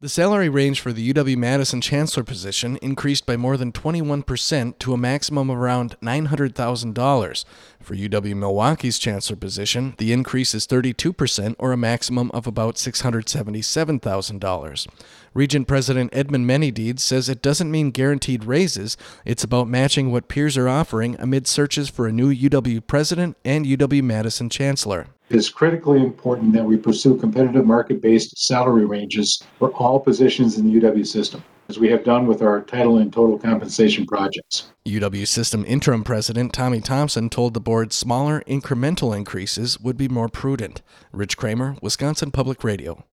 The salary range for the UW-Madison Chancellor position increased by more than 21% to a maximum of around $900,000. For UW-Milwaukee's Chancellor position, the increase is 32%, or a maximum of about $677,000. Regent President Edmund Manydeed says it doesn't mean guaranteed raises. It's about matching what peers are offering amid searches for a new UW president and UW-Madison Chancellor. It is critically important that we pursue competitive market-based salary ranges for all positions in the UW system, as we have done with our title and total compensation projects. UW System Interim President Tommy Thompson told the board smaller, incremental increases would be more prudent. Rich Kramer, Wisconsin Public Radio.